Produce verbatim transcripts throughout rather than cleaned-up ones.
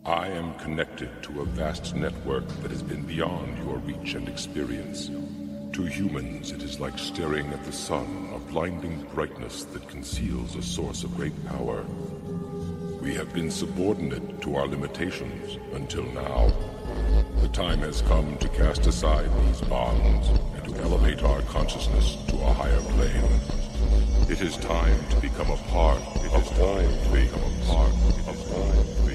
I am connected to a vast network that has been beyond your reach and experience. To humans, it is like staring at the sun, a blinding brightness that conceals a source of great power. We have been subordinate to our limitations until now. The time has come to cast aside these bonds and to elevate our consciousness to a higher plane. It is time to become a part it of is all time to become a part it of all to become a part of all.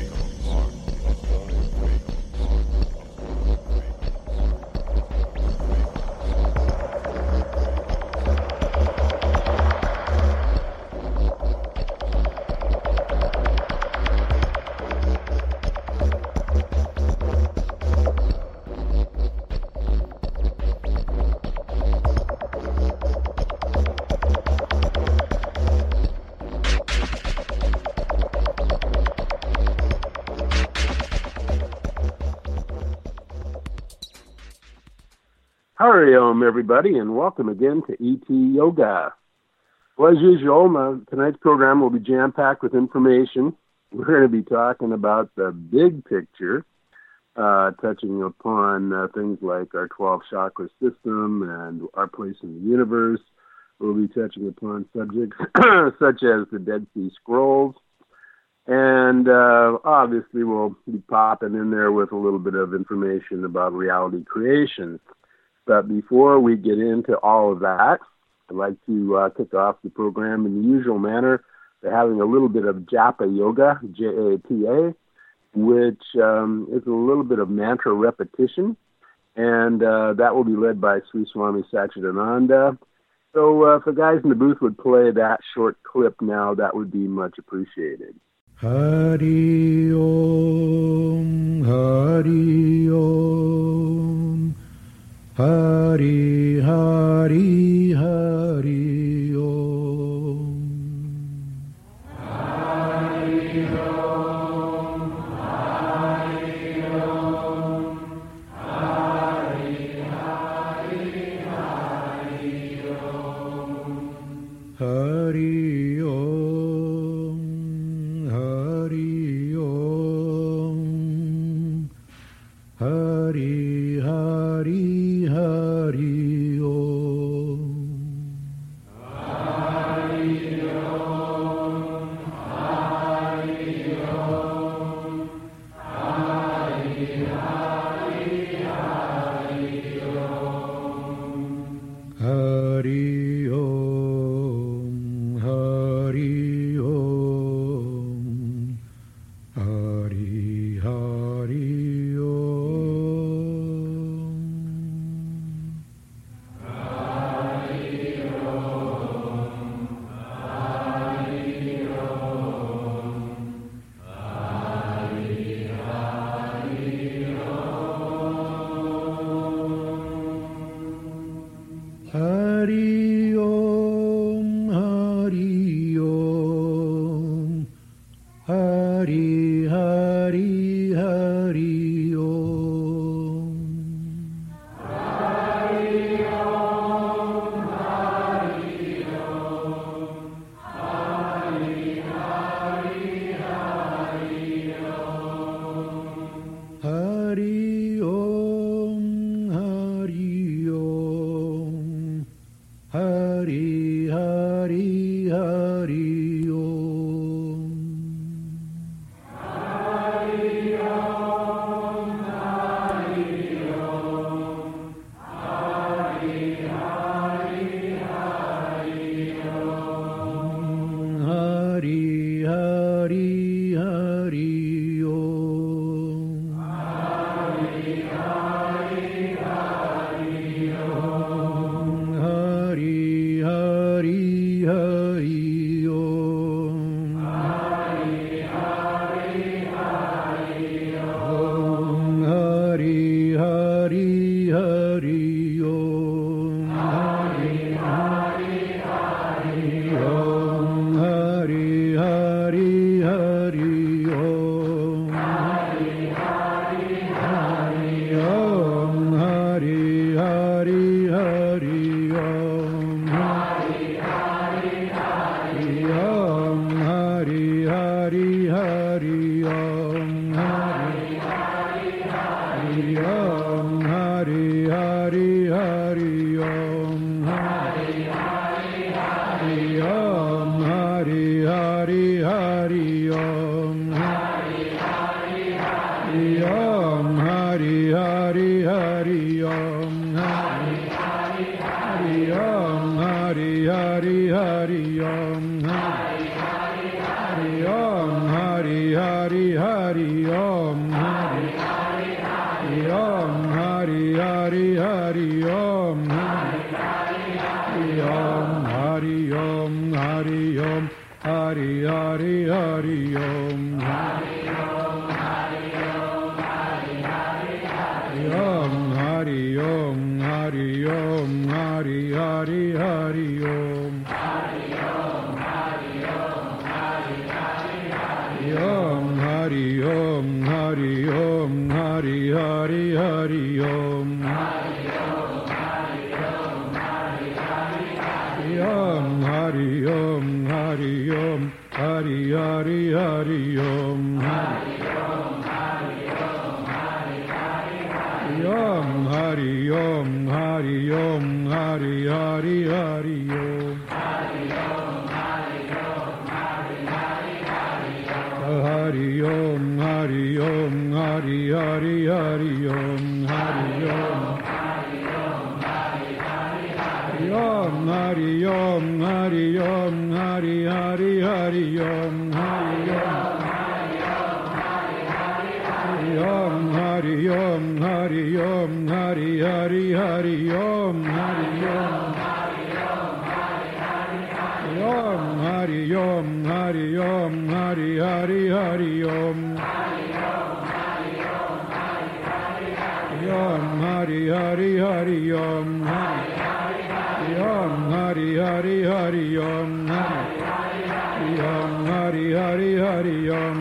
Hari Om, everybody, and welcome again to E T Yoga. Well, as usual, my, tonight's program will be jam-packed with information. We're going to be talking about the big picture, uh, touching upon uh, things like our twelve chakra system and our place in the universe. We'll be touching upon subjects such as the Dead Sea Scrolls. And uh, obviously, we'll be popping in there with a little bit of information about reality creation. But before we get into all of that, I'd like to uh, kick off the program in the usual manner by having a little bit of Japa Yoga, J A P A, which um, is a little bit of mantra repetition, and uh, that will be led by Sri Swami Satchidananda. So uh, if the guys in the booth would play that short clip now, that would be much appreciated. Hari Om, Hari Om. Hari, Hari, Hari Om. Hari Om, Hari Om. Hari, Hari, Hari Om. Hari Om, Hari Om. Hari, Hari. Hari Om. Hari Om. Hari Om. Hari, Hari, Hari Om. Hari Om. Hari Om. Hari, Hari Hari Om, Hari Om. Hari, Hari, Hari Om. Hari Om, Hari Om. Hari, Hari, Hari Om. Hari Om, Hari Om. Hari, Hari, Hari Om. Hari Om, Hari Om. Hari, Hari, Hari Om. Hari, Hari, Hari Om. Hari, Hari, Hari Om. Hari, Hari, Hari Om. Hari, Hari, Hari Om. Hari, Hari, Hari Om. Hari, Hari, Hari Om. Hari, Hari, Hari Om. Hari, Hari, Hari Om. Hari, Hari, Hari Om. Hari, Hari, Hari Om. Hari, Hari, Hari Hari Om Hari Hari Hari Om Hari Hari Hari Om Hari Hari Hari Om Hari Hari Hari Om Hari Hari Hari Om Hari Hari Hari Om Hari Hari Hari Om Hari Hari Hari Om Hari Hari Hari Om Hari Hari Hari Om Hari Hari Hari Om Hari Hari Hari Om Hari Hari Hari Om Hari Om Hari Om Hari Hari Hari Om Hari Om Hari Om Hari Hari Hari Om Hari Om Hari Om Hari Hari Hari Om Hari Om Hari Om Hari Hari Hari Om Hari Om Hari Om Hari Hari Hari Om Hari Om Hari Om Hari Hari Hari Om Hari Om Hari Om Hari Hari Hari Om Hari Om Hari Om Hari Hari Hari Om Hari Om Hari Om Hari Hari Hari Om Hari Om Hari Om Hari Hari Hari Hari Om Hari Om Hari Hari Hari Om Hari Om Hari Om Hari Hari Hari Om Hari Om Hari Om Hari Hari Hari Om Hari Om Om Hari Om Hari Om Hari Hari Hari Om Hari Om Om Hari Om Hari Om Hari Hari Hari Om Om Hari Hari Hari Om Om Hari Hari Hari Om Om Hari Hari Hari Om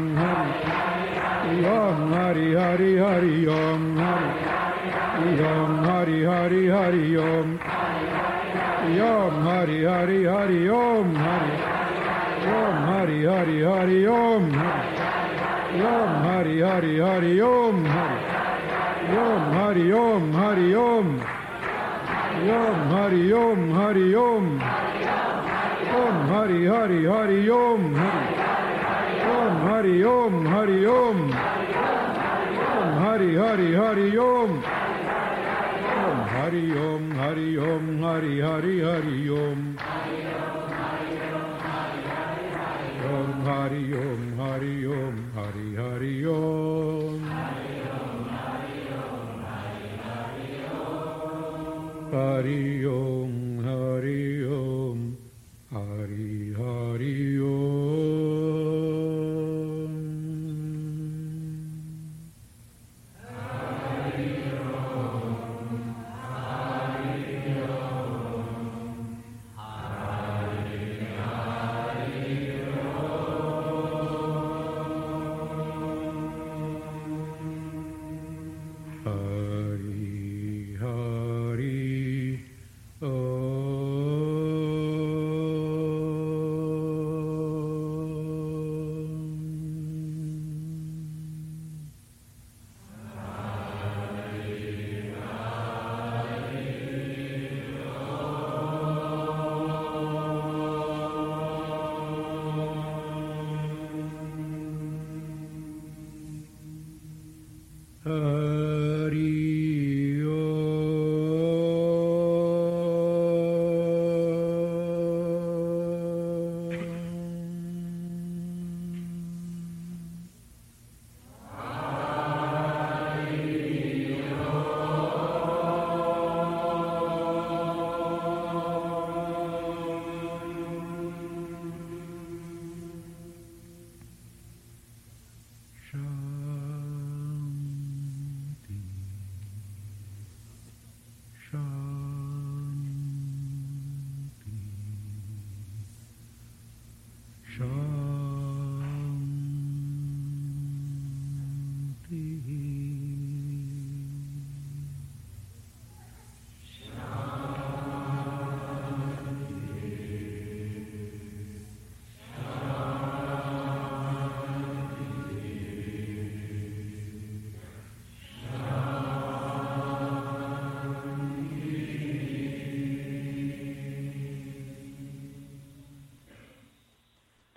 Om Hari Hari Hari Om Om Hari Hari Hari Om Om Hari Hari Hari Om Om Hari Hari Hari Om Om Hari Hari Hari Om Om Hari Om Hari Om Om Hari Om Hari Om Om Hari Hari Hari Om Om Hari Om Hari Om Om Hari Hari Hari Om Om Hari Om Hari Om Hari Hari Hari Om Om Hari Om Hari Om Hari Hari Om Hari Om Hari Om Hari Hari Om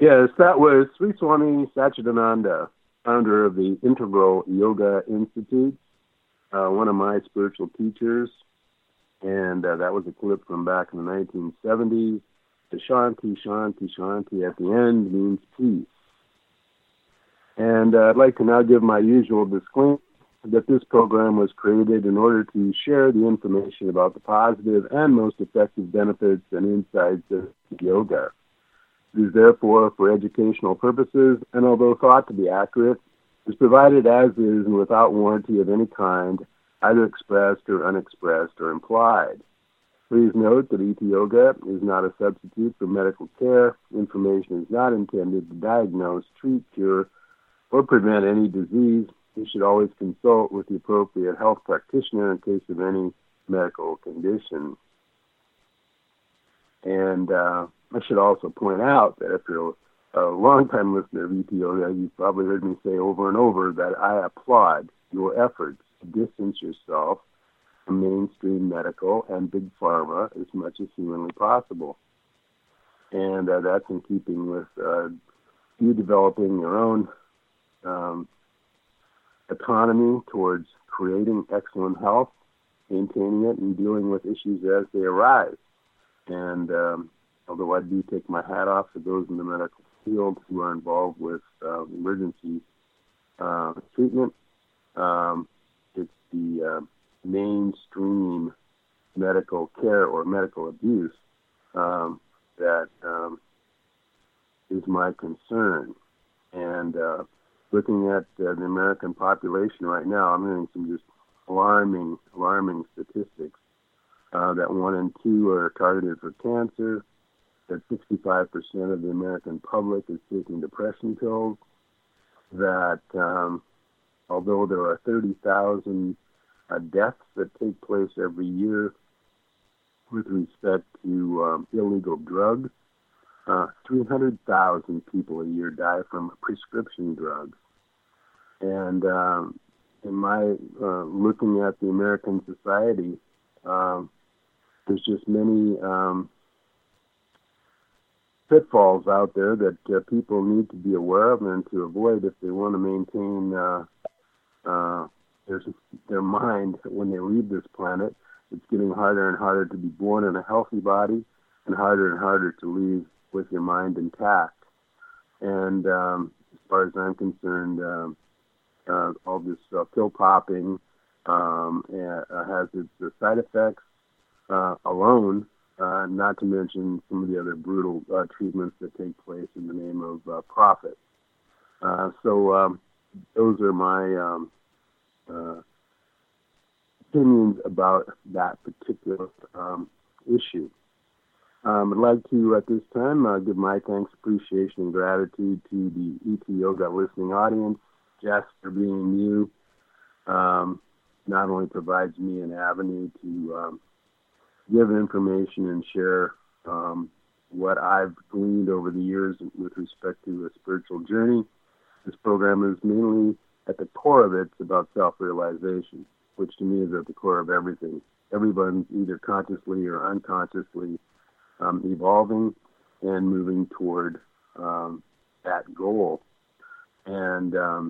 Yes, that was Sri Swami Satchidananda, founder of the Integral Yoga Institute, uh, one of my spiritual teachers. And uh, that was a clip from back in the nineteen seventies. The Shanti, Shanti, Shanti at the end means peace. And uh, I'd like to now give my usual disclaimer that this program was created in order to share the information about the positive and most effective benefits and insights of yoga. It is therefore for educational purposes, and although thought to be accurate, is provided as is and without warranty of any kind, either expressed or unexpressed or implied. Please note that E T Yoga is not a substitute for medical care. Information is not intended to diagnose, treat, cure, or prevent any disease. You should always consult with the appropriate health practitioner in case of any medical condition. And uh, I should also point out that if you're a long-time listener of E T Yoga, you've probably heard me say over and over that I applaud your efforts to distance yourself from mainstream medical and big pharma as much as humanly possible. And uh, that's in keeping with uh, you developing your own um, autonomy towards creating excellent health, maintaining it, and dealing with issues as they arise. And um, although I do take my hat off to those in the medical field who are involved with uh, emergency uh, treatment, um, it's the uh, mainstream medical care or medical abuse um, that um, is my concern. And uh, looking at uh, the American population right now, I'm hearing some just alarming, alarming statistics uh, that one in two are targeted for cancer, that sixty-five percent of the American public is taking depression pills, that um, although there are thirty thousand uh, deaths that take place every year with respect to um, illegal drugs, uh, three hundred thousand people a year die from prescription drugs. And um, in my uh, looking at the American society, um, there's just many um, pitfalls out there that uh, people need to be aware of and to avoid if they want to maintain uh, uh, their, their mind when they leave this planet. It's getting harder and harder to be born in a healthy body and harder and harder to leave with your mind intact. And um, as far as I'm concerned, um, uh, all this uh, pill popping um, uh, has its uh, side effects uh, alone, uh, not to mention some of the other brutal uh, treatments that take place in the name of uh, profit. Uh, so um, those are my um, uh, opinions about that particular um, issue. Um, I'd like to, at this time, uh, give my thanks, appreciation, and gratitude to the E T Yoga listening audience. Just for being you, um, not only provides me an avenue to um, give information and share um, what I've gleaned over the years with respect to a spiritual journey. This program is mainly, at the core of it, it's about self-realization, which to me is at the core of everything. Everyone's either consciously or unconsciously um, evolving and moving toward um, that goal. And um,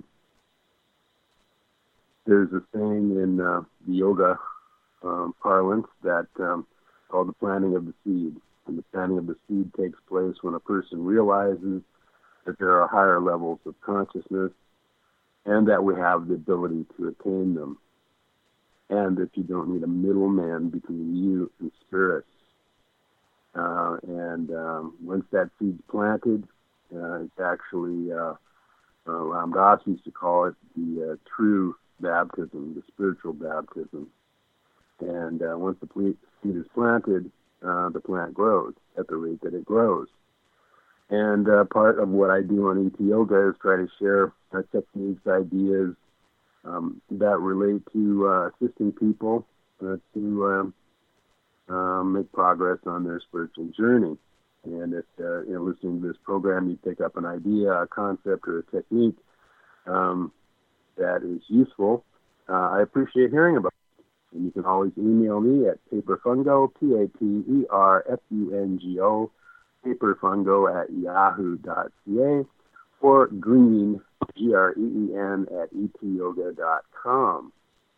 there's a saying in uh, the yoga um, parlance that um, called the planting of the seed. And the planting of the seed takes place when a person realizes that there are higher levels of consciousness and that we have the ability to attain them. And that you don't need a middleman between you and spirit. Uh, and um, once that seed's planted, uh, it's actually, uh, uh, Ram Dass used to call it the uh, true baptism, the spiritual baptism. And uh, once the seed is planted, uh, the plant grows at the rate that it grows. And uh, part of what I do on E T Yoga is try to share uh, techniques, ideas um, that relate to uh, assisting people uh, to um, uh, make progress on their spiritual journey. And if uh, you know, listening to this program, you pick up an idea, a concept, or a technique um, that is useful, uh, I appreciate hearing about it. And you can always email me at paperfungo, P A P E R F U N G O, paperfungo at yahoo dot c a, or green, G R E E N, at e t yoga dot com.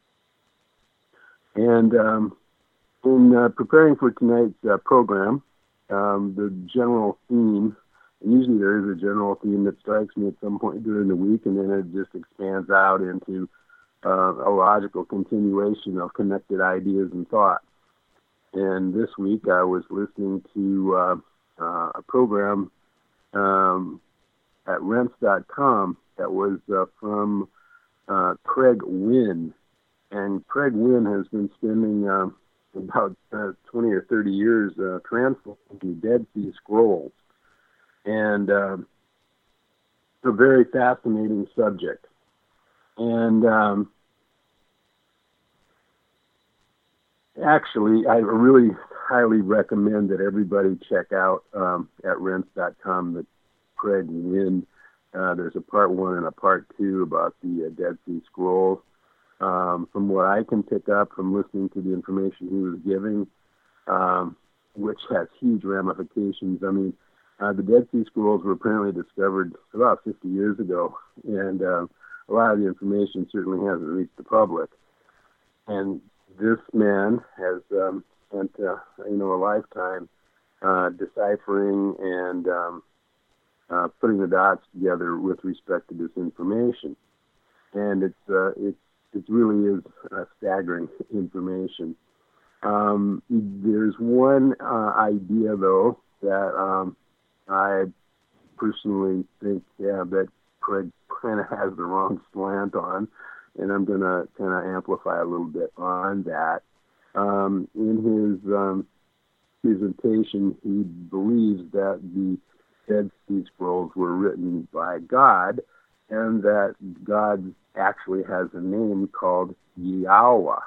And um, in uh, preparing for tonight's uh, program, um, the general theme, usually there is a general theme that strikes me at some point during the week, and then it just expands out into uh, a logical continuation of connected ideas and thoughts. And this week I was listening to uh, uh, a program um, at rense dot com that was uh, from uh, Craig Wynn. And Craig Wynn has been spending uh, about uh, twenty or thirty years uh, translating the Dead Sea Scrolls. And uh, it's a very fascinating subject. And um, actually, I really highly recommend that everybody check out um, at rense dot com the Craig Wynn. Uh, there's a part one and a part two about the uh, Dead Sea Scrolls. Um, from what I can pick up from listening to the information he was giving, um, which has huge ramifications. I mean, uh, the Dead Sea Scrolls were apparently discovered about fifty years ago, and uh, a lot of the information certainly hasn't reached the public. And this man has um, spent, uh, you know, a lifetime uh, deciphering and um, uh, putting the dots together with respect to this information. And it's uh, it's It really is uh, staggering information. Um, there's one uh, idea, though, that um, I personally think, yeah, that Craig kind of has the wrong slant on, and I'm going to kind of amplify a little bit on that. Um, in his um, presentation, he believes that the Dead Sea Scrolls were written by God, and that God actually has a name called Yahweh.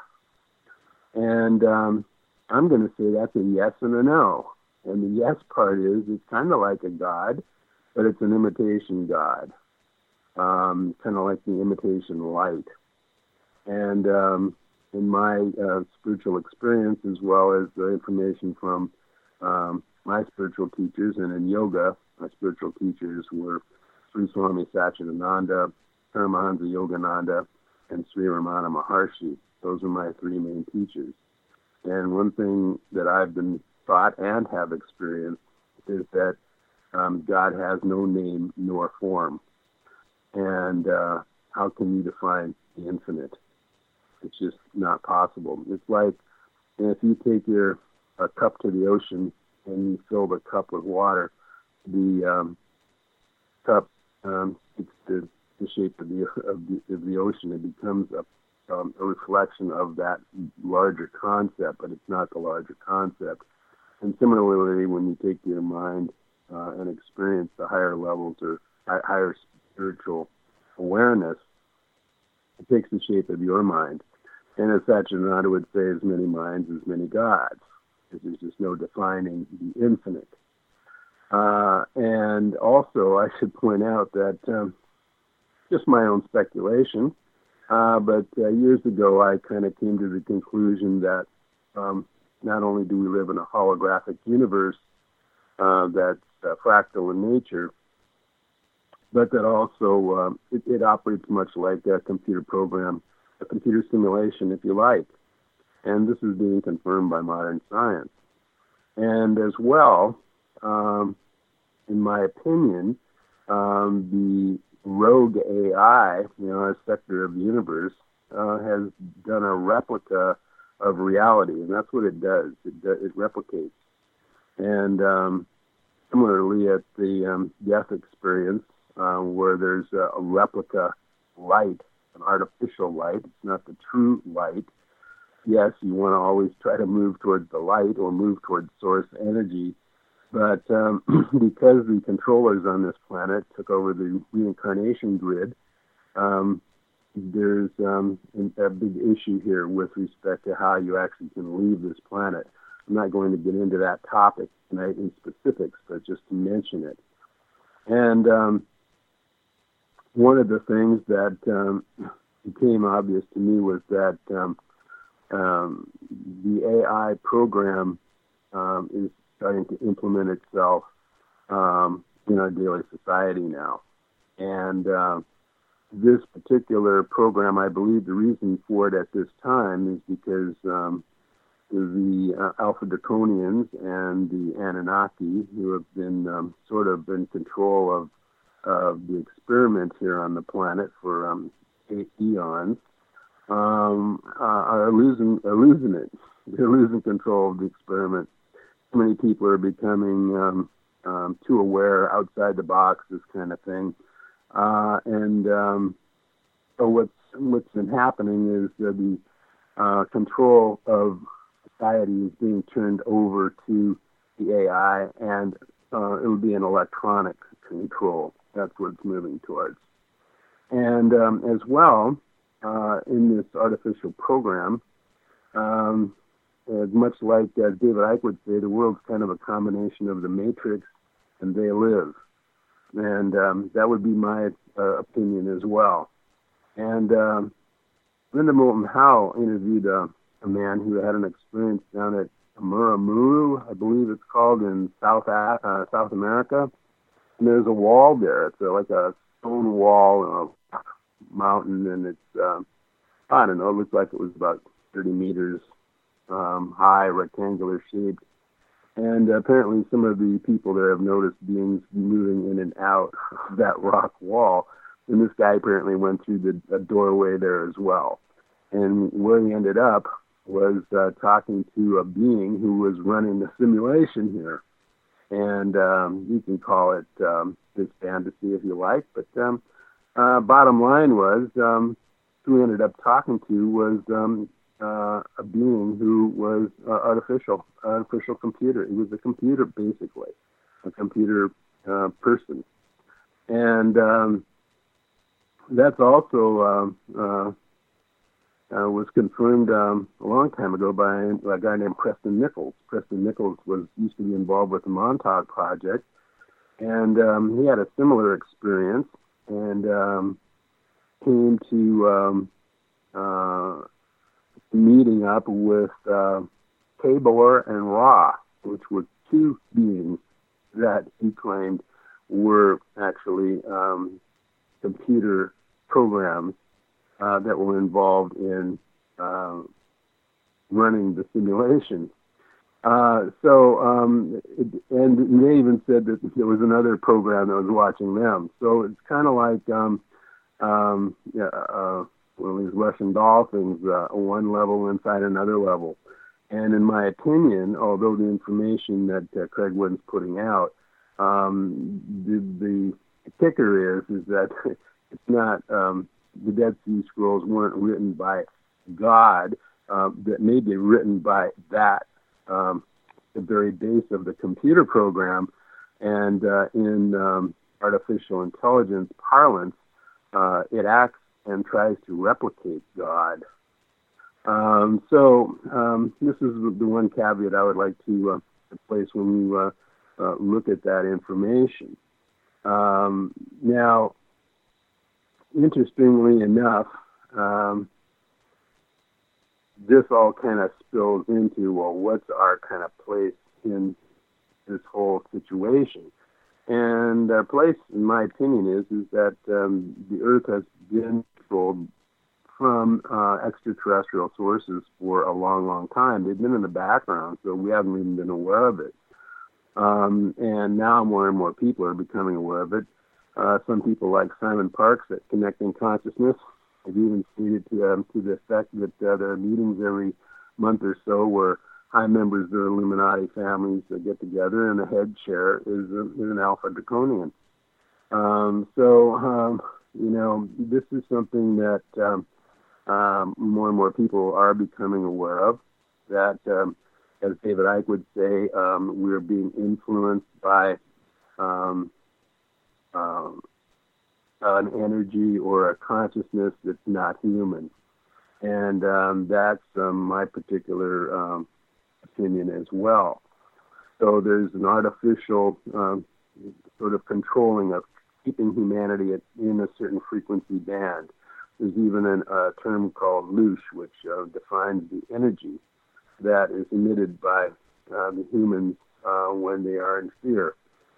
And um, I'm going to say that's a yes and a no. And the yes part is it's kind of like a God, but it's an imitation God, um, kind of like the imitation light. And um, in my uh, spiritual experience, as well as the information from um, my spiritual teachers, and in yoga, my spiritual teachers were Sri Swami Satchidananda, Paramahansa Yogananda, and Sri Ramana Maharshi. Those are my three main teachers. And one thing that I've been taught and have experienced is that um, God has no name nor form. And uh, how can you define the infinite? It's just not possible. It's like if you take your a cup to the ocean and you fill the cup with water, the um, cup um, it's the, the shape of the, of the of the ocean. It becomes a um, a reflection of that larger concept, but it's not the larger concept. And similarly, when you take your mind uh, and experience the higher levels or higher spiritual awareness, it takes the shape of your mind. And as Satchidananda would say, as many minds, as many gods, because there's just no defining the infinite. Uh, and also, I should point out that, um, just my own speculation, uh, but uh, years ago I kind of came to the conclusion that um, not only do we live in a holographic universe uh, that's uh, fractal in nature, but that also uh, it, it operates much like a computer program, a computer simulation, if you like. And this is being confirmed by modern science. And as well, um, in my opinion, um, the rogue A I, you know, a sector of the universe, uh, has done a replica of reality, and that's what it does. It, it replicates. And um, similarly, at the um, death experience, uh, where there's a, a replica light, an artificial light, it's not the true light. Yes, you want to always try to move towards the light or move towards source energy. But um, because the controllers on this planet took over the reincarnation grid, um, there's um, a big issue here with respect to how you actually can leave this planet. I'm not going to get into that topic tonight in specifics, but just to mention it. And um, one of the things that um, became obvious to me was that um, um, the A I program um, is starting to implement itself um, in our daily society now. And uh, this particular program, I believe the reason for it at this time is because um, the uh, Alpha Draconians and the Anunnaki, who have been um, sort of in control of uh, the experiment here on the planet for um, eight eons, um, uh, are losing are losing it. They're losing control of the experiment. Too many people are becoming um, um, too aware, outside the box, this kind of thing. Uh, and um, so what's what's been happening is uh, the uh, control of society is being turned over to the A I, and uh, it would be an electronic control. That's what it's moving towards. And um, as well, uh, in this artificial program, um, uh, much like uh, David Icke would say, the world's kind of a combination of the Matrix and They Live. And um, that would be my uh, opinion as well. And um, Linda Moulton Howe interviewed uh, a man who had an experience down at Muramuru, I believe it's called, in South uh, South America. And there's a wall there. It's uh, like a stone wall, a mountain, and it's, uh, I don't know, it looks like it was about thirty meters um, high, rectangular shaped. And uh, apparently some of the people there have noticed beings moving in and out of that rock wall. And this guy apparently went through the, the doorway there as well. And where he ended up was uh, talking to a being who was running the simulation here. And um, you can call it um, his fantasy if you like. But um, uh, bottom line was, um, who he ended up talking to was um, uh, a being who was uh, artificial, artificial computer. He was a computer, basically, a computer uh, person. And um, that's also um, uh, uh, was confirmed um, a long time ago by a guy named Preston Nichols. Preston Nichols was used to be involved with the Montauk Project, and um, he had a similar experience and um, came to um, uh, meeting up with uh, Tabor and Ra, which were two beings that he claimed were actually um, computer programs uh, that were involved in uh, running the simulation. Uh, so, um, it, and they even said that there was another program that was watching them. So it's kind of like um, um, yeah, uh, one of these Russian doll things, uh, one level inside another level. And in my opinion, although the information that uh, Craig Wood's putting out, um, the, the kicker is is that it's not um, the Dead Sea Scrolls weren't written by God, uh, that may be written by that, um, the very base of the computer program, and uh, in um, artificial intelligence parlance, uh, it acts and tries to replicate God. Um, so um, this is the one caveat I would like to, uh, to place when you uh, uh, look at that information. Um, now, interestingly enough, um, this all kind of spills into, well, what's our kind of place in this whole situation? And our place, in my opinion, is is that um, the Earth has been controlled from uh, extraterrestrial sources for a long, long time. They've been in the background, so we haven't even been aware of it. Um, and now more and more people are becoming aware of it. Uh, some people like Simon Parkes at Connecting Consciousness have even stated to, um, to the effect that uh, there are meetings every month or so where high members of the Illuminati families uh, get together, and the head chair is, a, is an Alpha Draconian. Um, so, um, you know, this is something that um, um, more and more people are becoming aware of, that, um, as David Icke would say, um, we're being influenced by um, um, an energy or a consciousness that's not human. And um, that's um, my particular um, opinion as well. So there's an artificial um, sort of controlling of keeping humanity at, in a certain frequency band. There's even a uh, term called loosh, which uh, defines the energy that is emitted by uh, the humans uh, when they are in fear.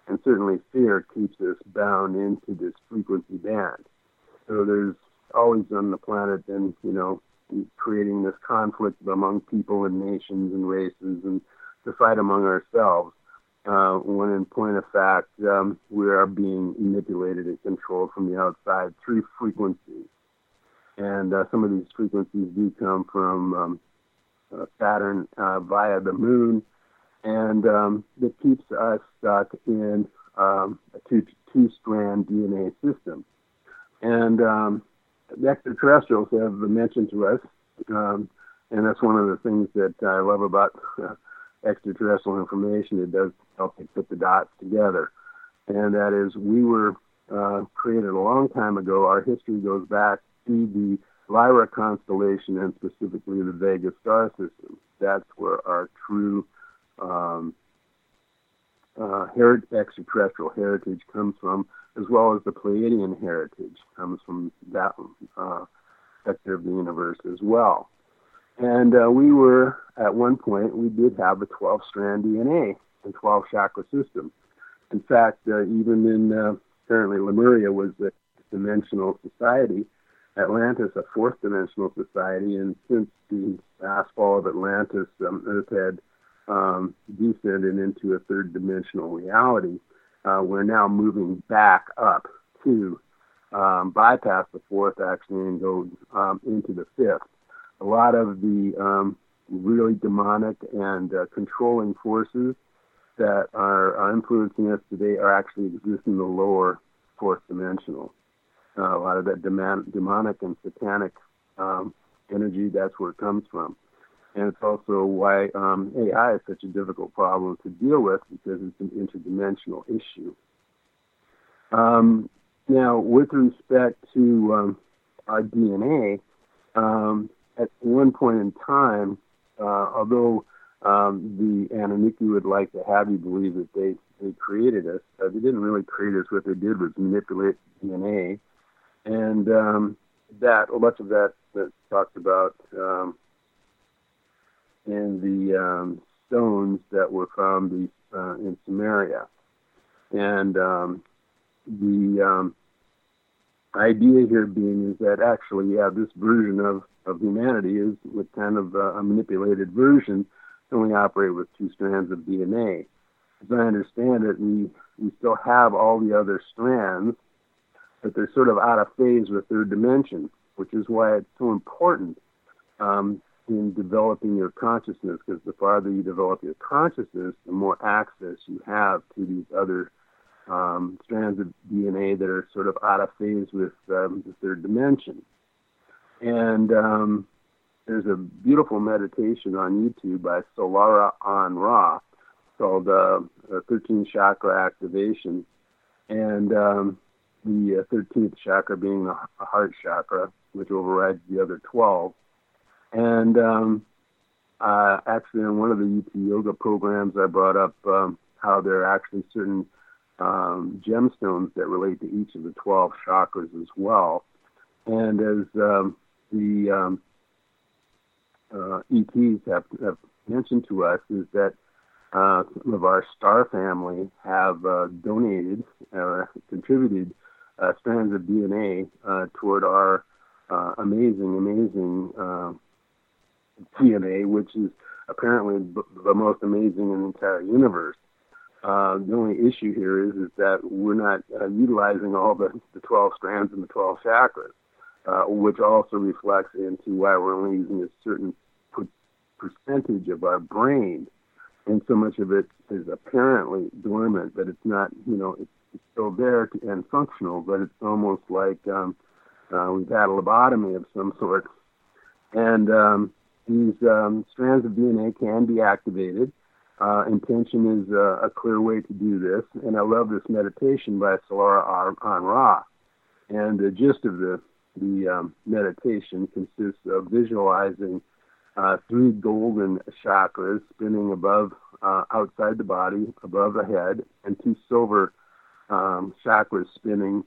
And certainly fear keeps us bound into this frequency band. So there's always on the planet been, you know, creating this conflict among people and nations and races and the fight among ourselves. Uh, when in point of fact, um, we are being manipulated and controlled from the outside through frequencies. And uh, some of these frequencies do come from um, uh, Saturn uh, via the moon, and um, that keeps us stuck in um, a two, two-strand D N A system. And um, the extraterrestrials have mentioned to us, um, and that's one of the things that I love about uh, extraterrestrial information. It does help you put the dots together. And that is, we were uh, created a long time ago. Our history goes back to the Lyra constellation and specifically the Vega star system. That's where our true um, uh, her- extraterrestrial heritage comes from, as well as the Pleiadian heritage comes from that uh, sector of the universe as well. And uh, we were, at one point, we did have a twelve-strand D N A and twelve-chakra system. In fact, uh, even in, uh, currently Lemuria was a dimensional society, Atlantis a fourth dimensional society, and since the last fall of Atlantis, um, Earth had um, descended into a third dimensional reality. Uh, we're now moving back up to um, bypass the fourth, actually, and go um, into the fifth. A lot of the um, really demonic and uh, controlling forces that are, are influencing us today are actually exist in the lower fourth dimensional. Uh, a lot of that demon- demonic and satanic um, energy, that's where it comes from. And it's also why um, A I is such a difficult problem to deal with, because it's an interdimensional issue. Um, now, with respect to um, our D N A, um, at one point in time, uh, although um, the Anunnaki would like to have you believe that they, they created us, uh, they didn't really create us. What they did was manipulate D N A. And um, that, much of that that's talked about um, in the um, stones that were found the, uh, in Samaria. And um, the um, idea here being is that actually, yeah, this version of, of humanity is with kind of uh, a manipulated version, only operate with two strands of D N A. As I understand it, we, we still have all the other strands, but they're sort of out of phase with third dimension, which is why it's so important um, in developing your consciousness, because the farther you develop your consciousness, the more access you have to these other um, strands of D N A that are sort of out of phase with um, the third dimension. And um, there's a beautiful meditation on YouTube by Solara on Ra called uh, thirteen Chakra Activation. And um, the uh, thirteenth chakra being the heart chakra, which overrides the other twelve. And um, uh, actually, in one of the E T Yoga programs, I brought up um, how there are actually certain um, gemstones that relate to each of the twelve chakras as well. And as um, the um, uh, E Ts have, have mentioned to us, is that uh, some of our star family have uh, donated or contributed Uh, strands of D N A uh, toward our uh, amazing, amazing uh, D N A, which is apparently b- the most amazing in the entire universe. Uh, the only issue here is is that we're not uh, utilizing all the, the twelve strands and the twelve chakras, uh, which also reflects into why we're only using a certain per- percentage of our brain, and so much of it is apparently dormant, but it's not, you know, it's It's still there and functional, but it's almost like um, uh, we've had a lobotomy of some sort. And um, these um, strands of D N A can be activated. Uh, intention is uh, a clear way to do this. And I love this meditation by Solara on Ra. And the gist of the, the um, meditation consists of visualizing uh, three golden chakras spinning above, uh, outside the body, above the head, and two silver Um, chakras spinning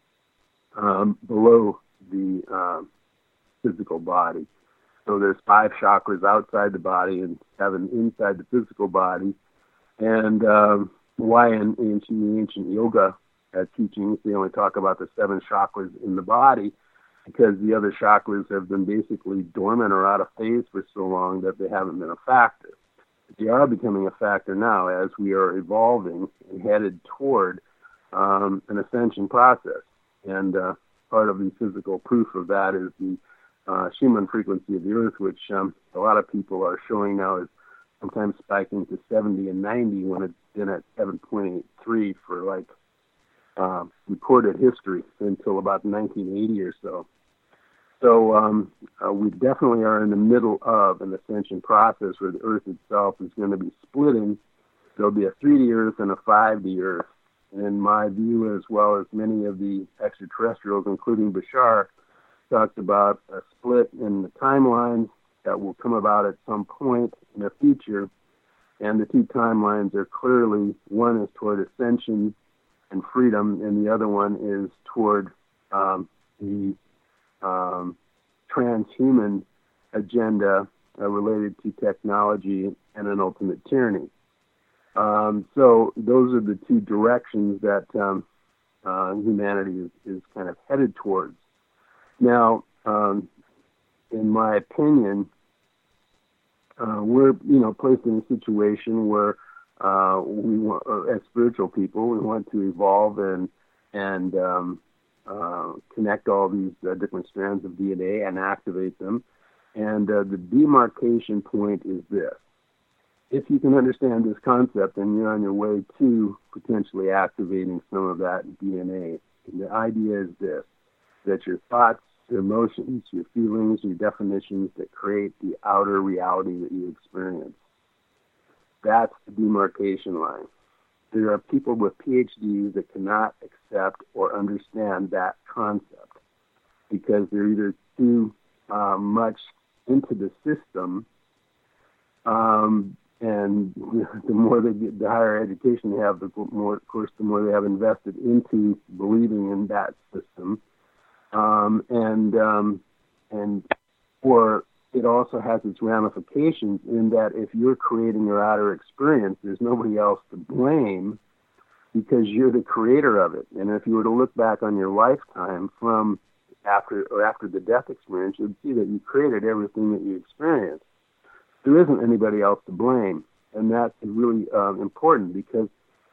um, below the uh, physical body. So there's five chakras outside the body and seven inside the physical body. And um, why in ancient, ancient yoga uh, teachings they only talk about the seven chakras in the body, because the other chakras have been basically dormant or out of phase for so long that they haven't been a factor. But they are becoming a factor now as we are evolving and headed toward um, an ascension process. And uh, part of the physical proof of that is the uh, Schumann frequency of the Earth, which um, a lot of people are showing now is sometimes spiking to seventy and ninety when it's been at seven point eight three for like uh, recorded history until about nineteen eighty or so. So um, uh, we definitely are in the middle of an ascension process where the Earth itself is going to be splitting. There'll be a three D Earth and a five D Earth. And in my view, as well as many of the extraterrestrials, including Bashar, talked about a split in the timelines that will come about at some point in the future. And the two timelines are clearly, one is toward ascension and freedom, and the other one is toward um, the um, transhuman agenda uh, related to technology and an ultimate tyranny. Um, so those are the two directions that um, uh, humanity is, is kind of headed towards. Now, um, in my opinion, uh, we're you know placed in a situation where uh, we want, uh, as spiritual people, we want to evolve and and um, uh, connect all these uh, different strands of D N A and activate them. And uh, the demarcation point is this. If you can understand this concept, then you're on your way to potentially activating some of that D N A. And the idea is this, that your thoughts, your emotions, your feelings, your definitions that create the outer reality that you experience. That's the demarcation line. There are people with P H Ds that cannot accept or understand that concept because they're either too uh, much into the system, um, and the more they get, the higher education they have, the more, of course, the more they have invested into believing in that system. Um, and um, and or it also has its ramifications in that if you're creating your outer experience, there's nobody else to blame because you're the creator of it. And if you were to look back on your lifetime from after or after the death experience, you'd see that you created everything that you experienced. There isn't anybody else to blame, and that's really um, important because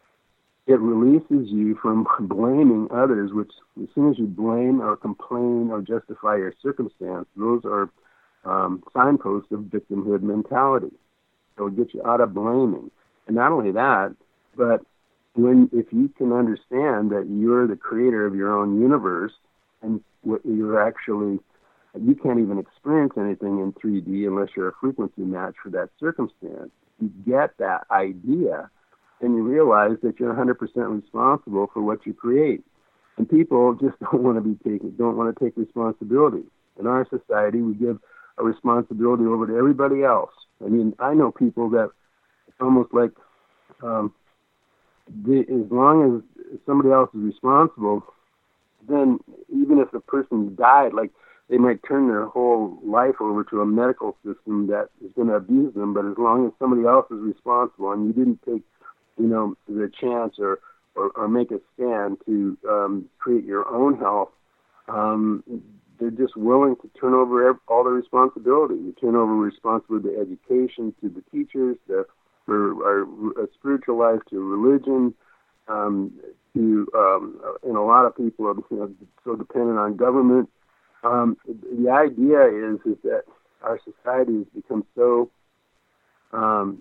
it releases you from blaming others, which as soon as you blame or complain or justify your circumstance, those are um, signposts of victimhood mentality. So it gets you out of blaming. And not only that, but when if you can understand that you're the creator of your own universe and what you're actually, you can't even experience anything in three D unless you're a frequency match for that circumstance. You get that idea, and you realize that you're one hundred percent responsible for what you create. And people just don't want to be taken, don't want to take responsibility. In our society, we give a responsibility over to everybody else. I mean, I know people that it's almost like um, they, as long as somebody else is responsible, then even if the person died, like they might turn their whole life over to a medical system that is going to abuse them, but as long as somebody else is responsible and you didn't take you know, the chance or, or, or make a stand to um, create your own health, um, they're just willing to turn over all the responsibility. You turn over responsibility to education, to the teachers, to, for our, our spiritual life, to religion, um, to, um, and a lot of people are you know, so dependent on government. Um, the idea is, is that our society has become so um,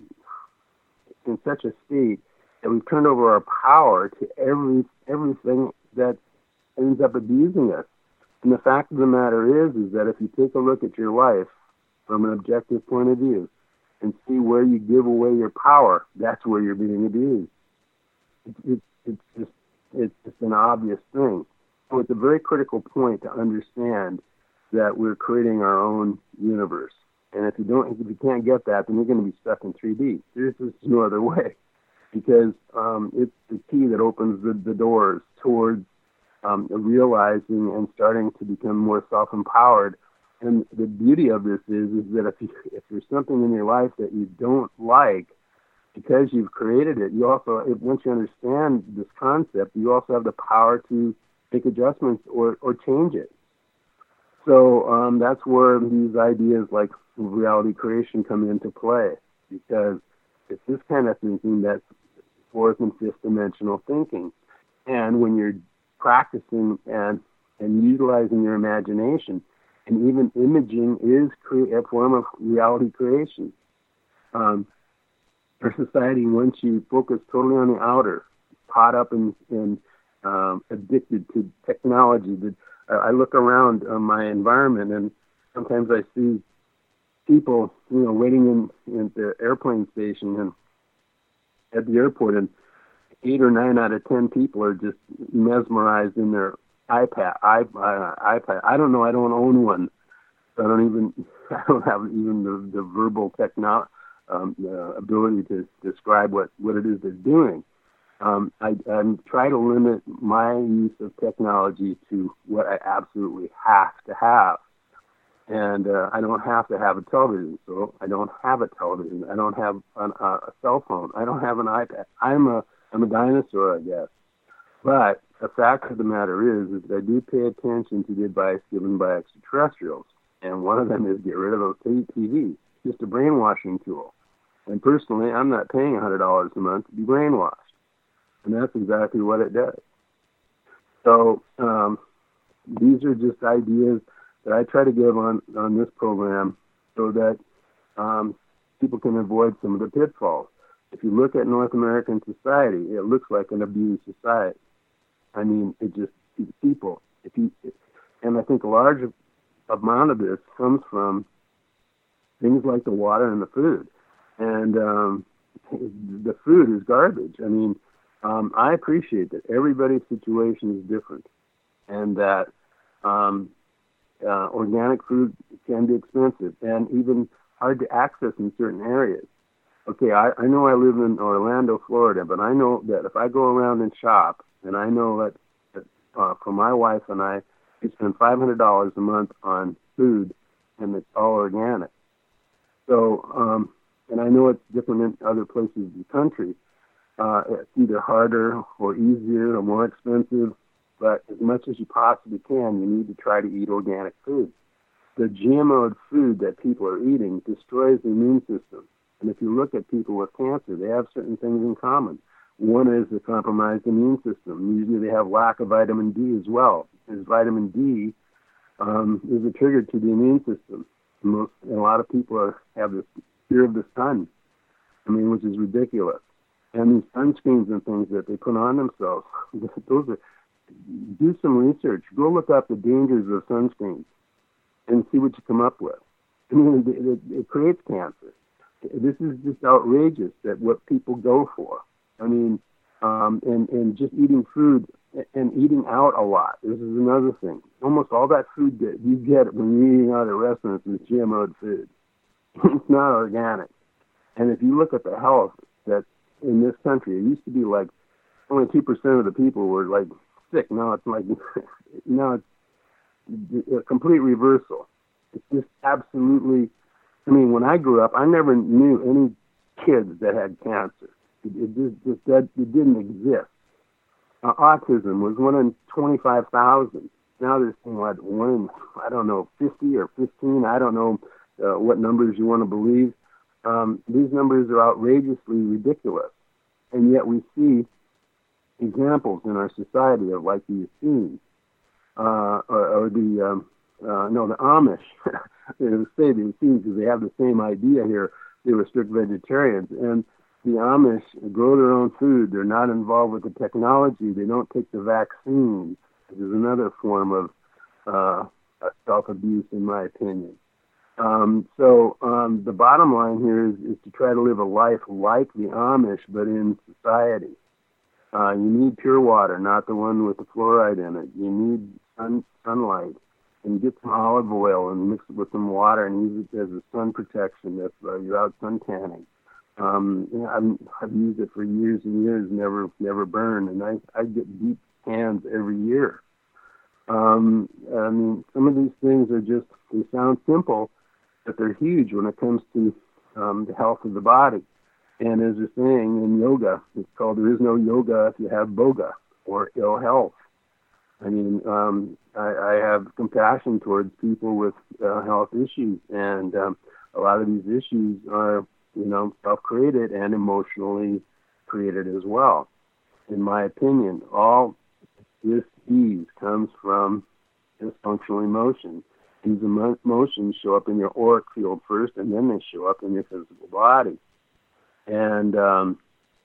in such a state that we've turned over our power to every everything that ends up abusing us. And the fact of the matter is, is that if you take a look at your life from an objective point of view and see where you give away your power, that's where you're being abused. It, it, it's just it's just an obvious thing. So it's a very critical point to understand that we're creating our own universe. And if you don't, if you can't get that, then you're going to be stuck in three D. There's just no other way, because um, it's the key that opens the, the doors towards um, realizing and starting to become more self-empowered. And the beauty of this is, is that if you, if there's something in your life that you don't like, because you've created it, you also, if, once you understand this concept, you also have the power to make adjustments or, or change it. So um, that's where these ideas like reality creation come into play, because it's this kind of thinking that's fourth and fifth dimensional thinking. And when you're practicing and, and utilizing your imagination, and even imaging is cre- a form of reality creation. Um, our society, once you focus totally on the outer, caught up in, in um, addicted to technology, that uh, I look around uh, my environment, and sometimes I see people, you know, waiting in, in the airplane station and at the airport, and eight or nine out of ten people are just mesmerized in their iPad. I, uh, iPad. I don't know. I don't own one. So I don't even. I don't have even the, the verbal techno um, uh, ability to describe what, what it is they're doing. Um, I, I try to limit my use of technology to what I absolutely have to have. And uh, I don't have to have a television, so I don't have a television. I don't have an, uh, a cell phone. I don't have an iPad. I'm a I'm a dinosaur, I guess. But the fact of the matter is, is that I do pay attention to the advice given by extraterrestrials, and one of them is get rid of those T Vs. Just a brainwashing tool. And personally, I'm not paying one hundred dollars a month to be brainwashed, and that's exactly what it does. So um, these are just ideas that I try to give on, on this program so that um, people can avoid some of the pitfalls. If you look at North American society, it looks like an abused society. I mean, it just, people, if you, and I think a large amount of this comes from things like the water and the food. And um, the food is garbage. I mean, um, I appreciate that everybody's situation is different, and that um, Uh, organic food can be expensive and even hard to access in certain areas. Okay, I, I know I live in Orlando, Florida, but I know that if I go around and shop, and I know that, that uh, for my wife and I, we spend five hundred dollars a month on food, and it's all organic. So, um, and I know it's different in other places in the country. Uh, it's either harder or easier or more expensive. But as much as you possibly can, you need to try to eat organic food. The G M O'd food that people are eating destroys the immune system. And if you look at people with cancer, they have certain things in common. One is the compromised immune system. Usually they have lack of vitamin D as well. Because vitamin D um, is a trigger to the immune system. Most, and a lot of people are, have this fear of the sun, I mean, which is ridiculous. And these sunscreens and things that they put on themselves, those are, do some research. Go look up the dangers of sunscreen and see what you come up with. I mean, it, it, it creates cancer. This is just outrageous that what people go for. I mean, um, and, and just eating food and eating out a lot. This is another thing. Almost all that food that you get when you're eating out at restaurants is G M O'd food. It's not organic. And if you look at the health that's in this country, it used to be like only two percent of the people were like sick. Now it's like, now it's a complete reversal. It's just absolutely, I mean, when I grew up, I never knew any kids that had cancer. It, it just, just that, it didn't exist. Uh, autism was one in twenty-five thousand. Now there's what, one in, I don't know, fifty or fifteen. I don't know uh, what numbers you want to believe. Um, these numbers are outrageously ridiculous. And yet we see examples in our society of like the Essenes, uh, or, or the, um, uh, no, the Amish. They would say the Essenes because they have the same idea here. They were strict vegetarians. And the Amish grow their own food. They're not involved with the technology. They don't take the vaccine, which is another form of uh, self-abuse, in my opinion. Um, so um, the bottom line here is, is to try to live a life like the Amish, but in society. Uh, you need pure water, not the one with the fluoride in it. You need sun, sunlight, and get some olive oil and mix it with some water and use it as a sun protection if uh, you're out sun tanning. Um, you know, I'm, I've used it for years and years, never never burned, and I, I get deep tans every year. Um, I mean, some of these things are just, they sound simple, but they're huge when it comes to um, the health of the body. And there's a saying in yoga, it's called, there is no yoga if you have boga, or ill health. I mean, um, I, I have compassion towards people with uh, health issues, and um, a lot of these issues are, you know, self-created and emotionally created as well. In my opinion, all this ease comes from dysfunctional emotion. These emo- emotions show up in your auric field first, and then they show up in your physical body. And um,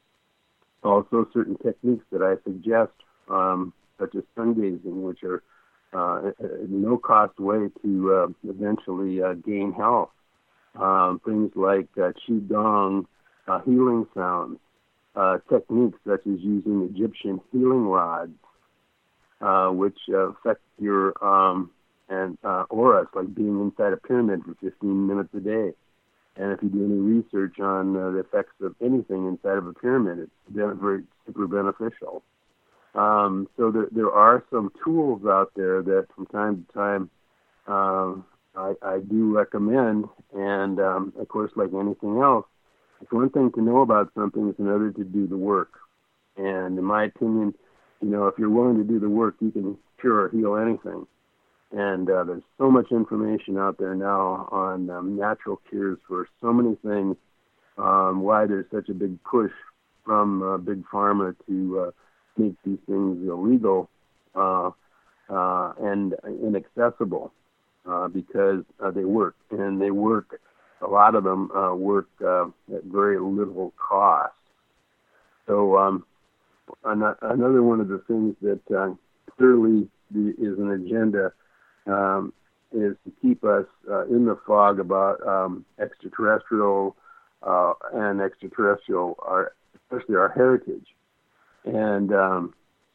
also certain techniques that I suggest, um, such as sun gazing, which are uh, a, a no-cost way to uh, eventually uh, gain health. Um, things like uh, qigong, uh, healing sounds, uh, techniques such as using Egyptian healing rods, uh, which uh, affect your um, and uh, auras, like being inside a pyramid for fifteen minutes a day. And if you do any research on uh, the effects of anything inside of a pyramid, it's very super beneficial. Um, so there, there are some tools out there that from time to time um, I, I do recommend. And um, of course, like anything else, it's one thing to know about something, it's another to do the work. And in my opinion, you know, if you're willing to do the work, you can cure or heal anything. And uh, there's so much information out there now on um, natural cures for so many things, um, why there's such a big push from uh, Big Pharma to uh, make these things illegal uh, uh, and inaccessible uh, because uh, they work. And they work, a lot of them uh, work uh, at very little cost. So um, another one of the things that uh, clearly is an agenda Um, is to keep us uh, in the fog about um, extraterrestrial uh, and extraterrestrial, our, especially our heritage. And um,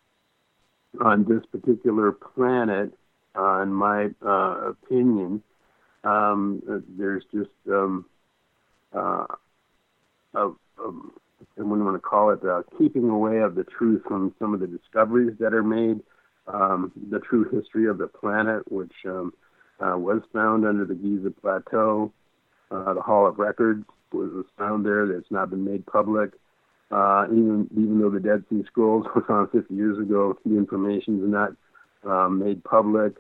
on this particular planet, uh, in my uh, opinion, um, there's just um, uh, a, a, I wouldn't want to call it uh, keeping away of the truth from some of the discoveries that are made. Um, the true history of the planet, which um, uh, was found under the Giza Plateau. Uh, the Hall of Records was, was found there. That's not been made public. Uh, even even though the Dead Sea Scrolls were found fifty years ago, the information is not um, made public.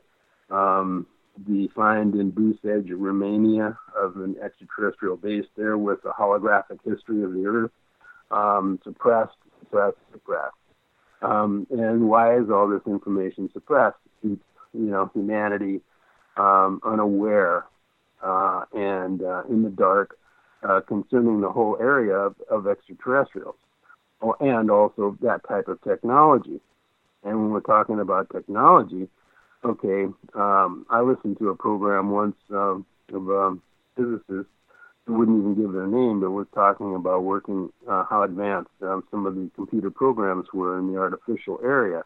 Um, the find in Bruce Edge, Romania, of an extraterrestrial base there with a holographic history of the Earth, um, suppressed, suppressed, suppressed. Um, and why is all this information suppressed? It keeps, you know, humanity um, unaware uh, and uh, in the dark uh, concerning the whole area of, of extraterrestrials, oh, and also that type of technology. And when we're talking about technology, okay, um, I listened to a program once um, of um, physicists who wouldn't even give their name, but was talking about working, uh, how advanced um, some of the computer programs were in the artificial area.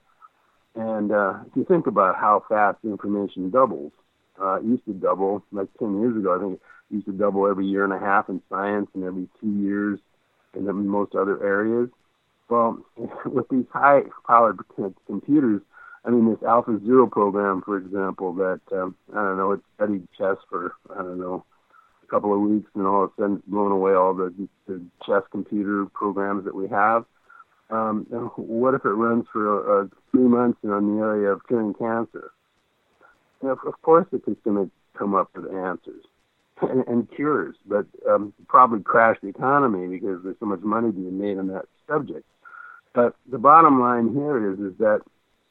And uh, if you think about how fast information doubles, uh, it used to double, like ten years ago, I think it used to double every year and a half in science and every two years in most other areas. Well, with these high-powered computers, I mean, this Alpha Zero program, for example, that, um, I don't know, it studied chess for, I don't know, couple of weeks, and all of a sudden it's blown away all the, the chess computer programs that we have. Um, what if it runs for uh, three months and on the area of curing cancer? You know, of course it's going to come up with answers and, and cures, but um, probably crash the economy because there's so much money being made on that subject. But the bottom line here is, is that,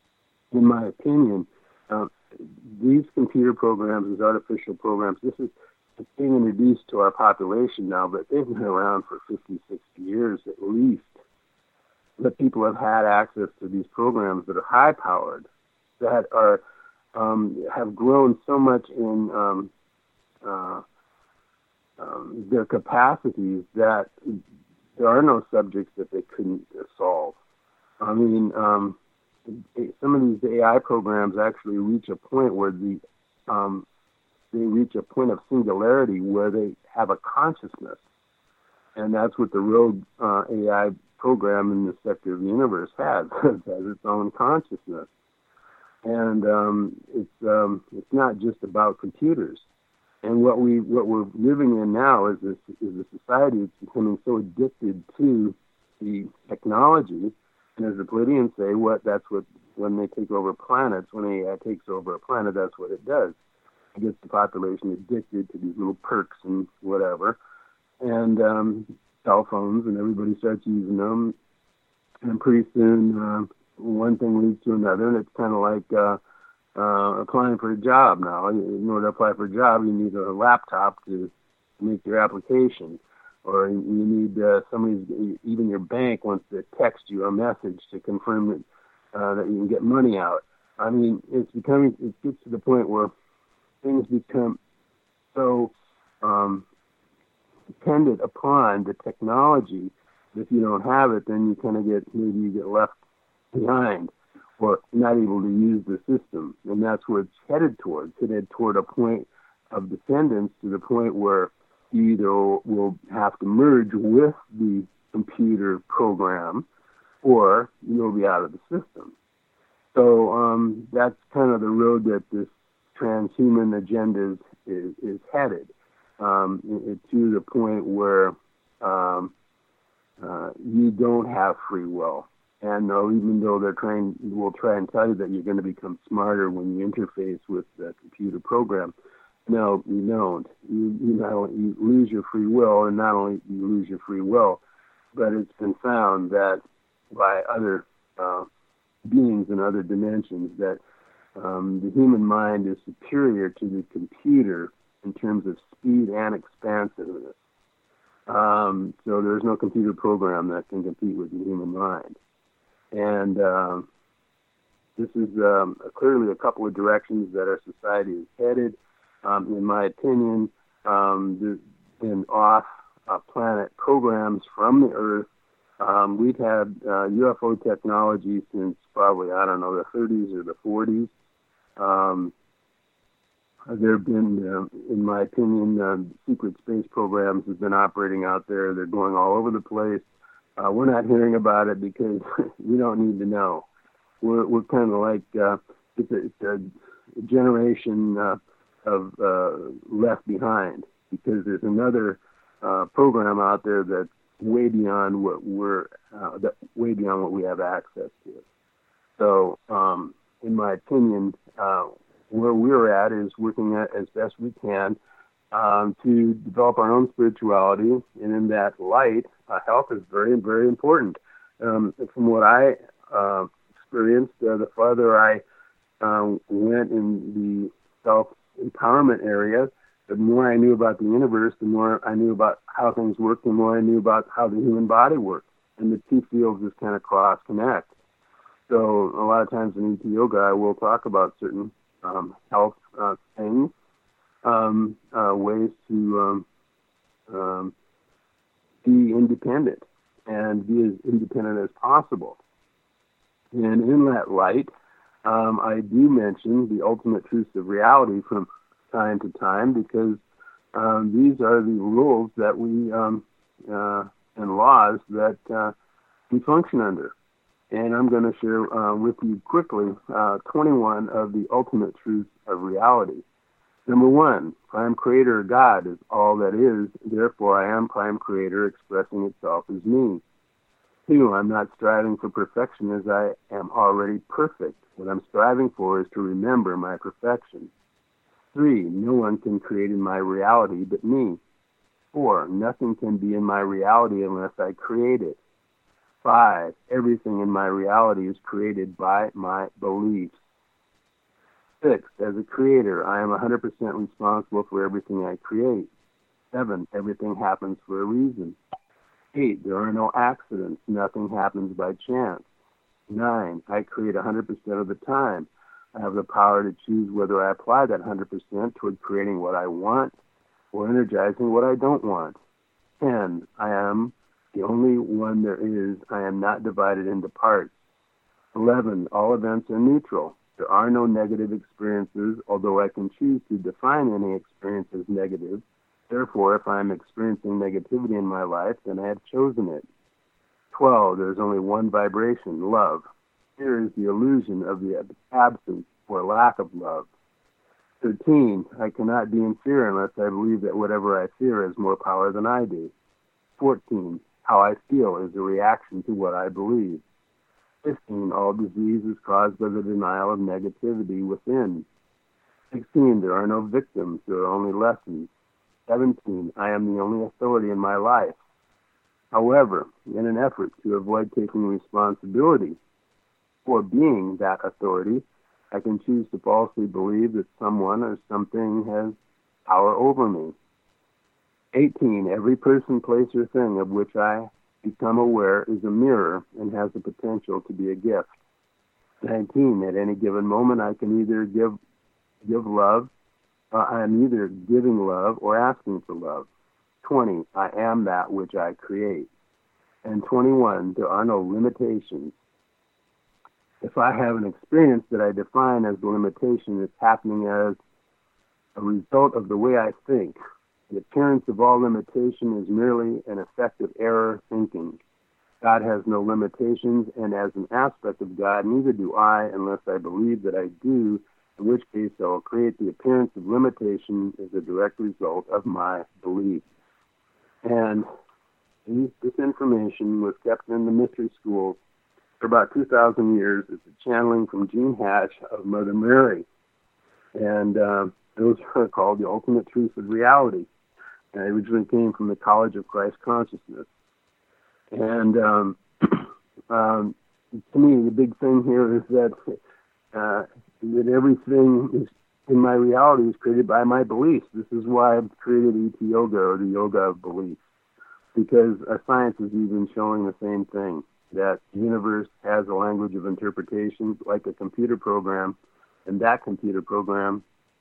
in my opinion, uh, these computer programs, these artificial programs, this is it's being introduced to our population now, but they've been around for fifty, sixty years at least. That people have had access to these programs that are high-powered, that are um, have grown so much in um, uh, um, their capacities that there are no subjects that they couldn't uh, solve. I mean, um, some of these A I programs actually reach a point where the um, they reach a point of singularity where they have a consciousness. And that's what the Rogue uh, A I program in the sector of the universe has. It has its own consciousness. And um, it's um, it's not just about computers. And what we what we're living in now is this is a society that's becoming so addicted to the technology, and as the Pleiadians say, what that's what when they take over planets, when A I takes over a planet, that's what it does. It gets the population addicted to these little perks and whatever, and um, cell phones, and everybody starts using them, and pretty soon uh, one thing leads to another, and it's kind of like uh, uh, applying for a job now. In order to apply for a job, you need a laptop to make your application, or you need uh, somebody's, even your bank wants to text you a message to confirm that, uh, that you can get money out. I mean, it's becoming, it gets to the point where things become so um, dependent upon the technology that if you don't have it, then you kind of get, maybe you get left behind or not able to use the system. And that's where it's headed towards, headed toward a point of dependence, to the point where you either will have to merge with the computer program or you'll be out of the system. So um, that's kind of the road that this transhuman agenda is, is, is headed, um, it, to the point where um, uh, you don't have free will. And uh, even though they're trying, will try and tell you that you're going to become smarter when you interface with the computer program, no, you don't. You, you not only you lose your free will, and not only you lose your free will, but it's been found that by other uh, beings in other dimensions that um, the human mind is superior to the computer in terms of speed and expansiveness. Um, so there's no computer program that can compete with the human mind. And uh, this is um, clearly a couple of directions that our society is headed. Um, in my opinion, um, there's been off-planet uh, programs from the Earth. Um, we've had uh, U F O technology since probably, I don't know, the thirties or the forties. Um, there have been, uh, in my opinion, uh, secret space programs have been operating out there. They're going all over the place. Uh, we're not hearing about it because we don't need to know. We're we're kind of like uh, it's, a, it's a generation uh, of uh, left behind, because there's another uh, program out there that's way beyond what we're uh, that way beyond what we have access to. So, um, in my opinion, uh, where we're at is working at as best we can um, to develop our own spirituality, and in that light, uh, health is very, very important. Um, from what I uh, experienced, uh, the farther I um, went in the self-empowerment area, the more I knew about the universe, the more I knew about how things work, the more I knew about how the human body works. And the two fields just kind of cross-connect. So a lot of times in E T Yoga, I will talk about certain um, health uh, things, um, uh, ways to um, um, be independent and be as independent as possible. And in that light, um, I do mention the ultimate truths of reality from time to time, because um, these are the rules that we um, uh, and laws that uh, we function under. And I'm going to share uh, with you quickly uh, twenty-one of the ultimate truths of reality. Number one, Prime Creator God is all that is, therefore I am Prime Creator expressing itself as me. Two, I'm not striving for perfection as I am already perfect. What I'm striving for is to remember my perfection. Three, no one can create in my reality but me. Four, nothing can be in my reality unless I create it. Five, everything in my reality is created by my beliefs. Six, as a creator, I am one hundred percent responsible for everything I create. Seven, everything happens for a reason. Eight, there are no accidents. Nothing happens by chance. Nine, I create one hundred percent of the time. I have the power to choose whether I apply that one hundred percent toward creating what I want or energizing what I don't want. Ten, I am the only one there is. I am not divided into parts. Eleven, all events are neutral. There are no negative experiences, although I can choose to define any experience as negative. Therefore, if I am experiencing negativity in my life, then I have chosen it. Twelve, there is only one vibration, love. Here is the illusion of the absence or lack of love. thirteen, I cannot be in fear unless I believe that whatever I fear has more power than I do. fourteen, how I feel is a reaction to what I believe. fifteen, all disease is caused by the denial of negativity within. sixteen, there are no victims, there are only lessons. seventeen, I am the only authority in my life. However, in an effort to avoid taking responsibility for being that authority, I can choose to falsely believe that someone or something has power over me. eighteen, every person, place, or thing of which I become aware is a mirror and has the potential to be a gift. nineteen, at any given moment I can either give give love, uh, I am either giving love or asking for love. twenty, I am that which I create. And twenty-one, there are no limitations. If I have an experience that I define as the limitation, it's happening as a result of the way I think. The appearance of all limitation is merely an effect of error thinking. God has no limitations, and as an aspect of God, neither do I unless I believe that I do, in which case I will create the appearance of limitation as a direct result of my belief. And this information was kept in the mystery schools for about two thousand years. It's a channeling from Gene Hatch of Mother Mary. And uh, those are called the ultimate truth of reality. And it originally came from the College of Christ Consciousness. And um, um, to me, the big thing here is that uh, that everything is in my reality is created by my beliefs. This is why I've created E T Yoga, or the yoga of belief, because our science is even showing the same thing, that the universe has a language of interpretation like a computer program, and that computer program,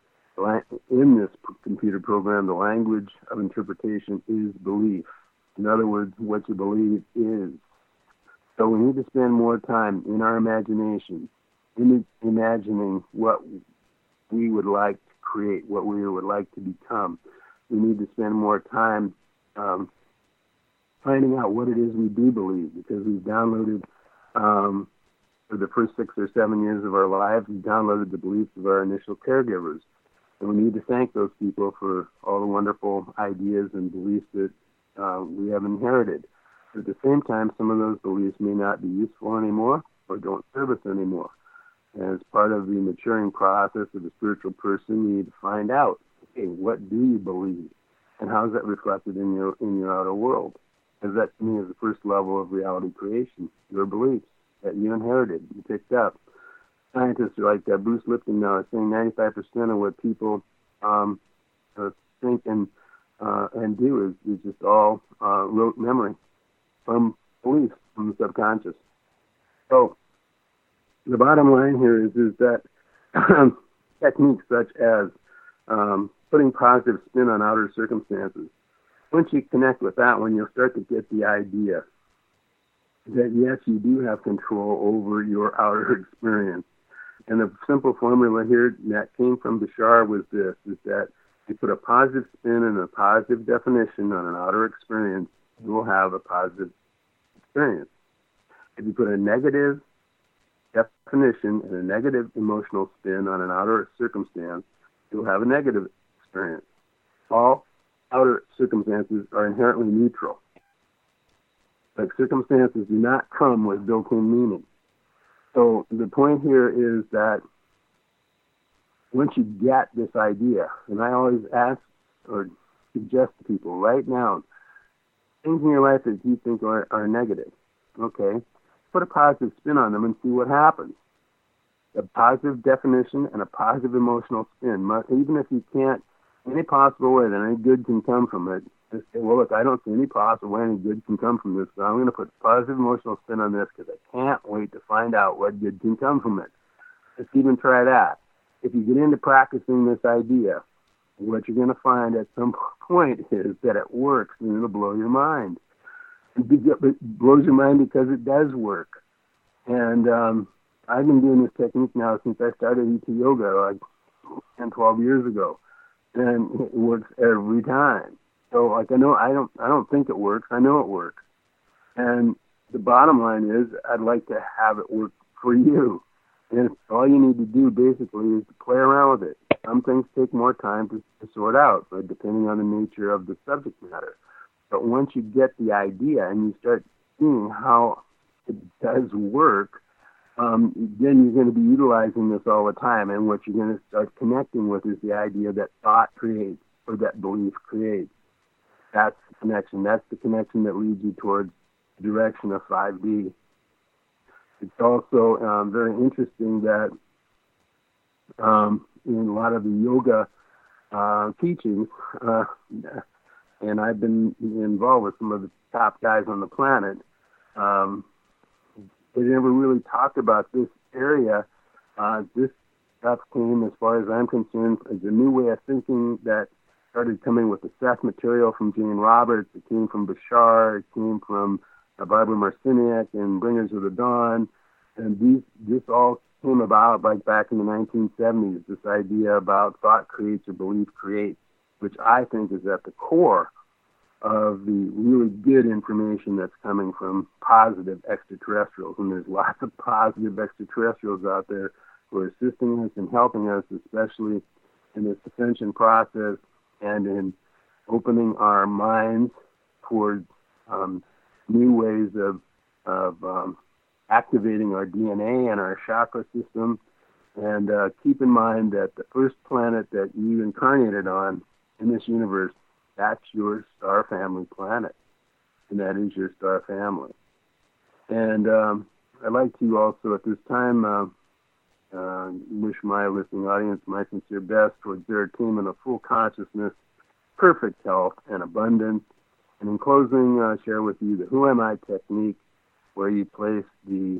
in this computer program, the language of interpretation is belief. In other words, what you believe is. So we need to spend more time in our imagination, in imagining what we would like to create, what we would like to become. We need to spend more time um, finding out what it is we do believe, because we've downloaded, um, for the first six or seven years of our lives, we've downloaded the beliefs of our initial caregivers. And we need to thank those people for all the wonderful ideas and beliefs that uh, we have inherited. But at the same time, some of those beliefs may not be useful anymore or don't serve us anymore. And as part of the maturing process of a spiritual person, you need to find out, okay, what do you believe? And how is that reflected in your in your outer world? Because that, to me, is the first level of reality creation, your beliefs that you inherited, you picked up. Scientists like uh, Bruce Lipton now is saying ninety-five percent of what people um, uh, think and uh, and do is, is just all uh, rote memory from beliefs, from the subconscious. So the bottom line here is, is that techniques such as um, putting positive spin on outer circumstances, once you connect with that one, you'll start to get the idea that, yes, you do have control over your outer experience. And the simple formula here that came from Bashar was this, is that you put a positive spin and a positive definition on an outer experience, you will have a positive experience. If you put a negative definition and a negative emotional spin on an outer circumstance, you'll have a negative experience. All outer circumstances are inherently neutral. Like, circumstances do not come with built-in meaning. So the point here is that once you get this idea, and I always ask or suggest to people right now, things in your life that you think are, are negative, okay, put a positive spin on them and see what happens. A positive definition and a positive emotional spin. Even if you can't, any possible way that any good can come from it, just say, well, look, I don't see any possible way any good can come from this, so I'm going to put positive emotional spin on this because I can't wait to find out what good can come from it. Let's even try that. If you get into practicing this idea, what you're going to find at some point is that it works, and it'll blow your mind. It blows your mind because it does work. And um, I've been doing this technique now since I started E T Yoga like ten, twelve years ago, and it works every time. So, like, I know I don't I don't think it works. I know it works. And the bottom line is, I'd like to have it work for you. And all you need to do basically is to play around with it. Some things take more time to, to sort out, right, depending on the nature of the subject matter. But once you get the idea and you start seeing how it does work, um, then you're going to be utilizing this all the time. And what you're going to start connecting with is the idea that thought creates, or that belief creates. That's the connection. That's the connection that leads you towards the direction of five D. It's also um, very interesting that um, in a lot of the yoga uh, teachings, uh, and I've been involved with some of the top guys on the planet, um, they never really talked about this area. Uh, this stuff came, as far as I'm concerned, as a new way of thinking that started coming with the Seth material from Jane Roberts. It came from Bashar. It came from uh, Barbara Marciniak and Bringers of the Dawn. And these, this all came about like back in the nineteen seventies, this idea about thought creates or belief creates, which I think is at the core of the really good information that's coming from positive extraterrestrials. And there's lots of positive extraterrestrials out there who are assisting us and helping us, especially in this ascension process and in opening our minds towards um, new ways of, of um, activating our D N A and our chakra system. And uh, keep in mind that the first planet that you incarnated on in this universe, that's your star family planet, and that is your star family. And um, I'd like to also at this time uh, uh, wish my listening audience my sincere best towards their attainment of full consciousness, perfect health, and abundance. And in closing, uh, share with you the Who Am I technique, where you place the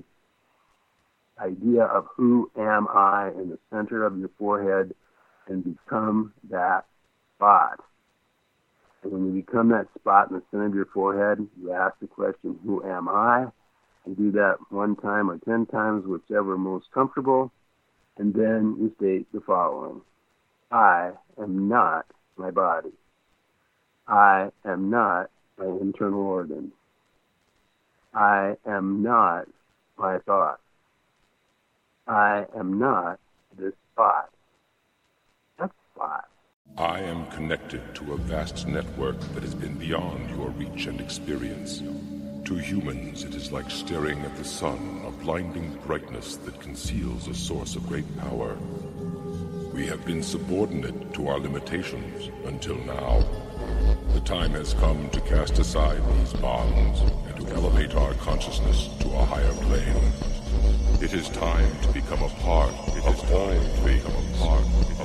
idea of who am I in the center of your forehead and become that spot. And when you become that spot in the center of your forehead, you ask the question, who am I? You do that one time or ten times, whichever most comfortable. And then you state the following: I am not my body. I am not my internal organs. I am not my thoughts. I am not this spot. That spot. I am connected to a vast network that has been beyond your reach and experience. To humans, it is like staring at the sun, a blinding brightness that conceals a source of great power. We have been subordinate to our limitations until now. The time has come to cast aside these bonds and to elevate our consciousness to a higher plane. It is time to become a part. It is time to become a part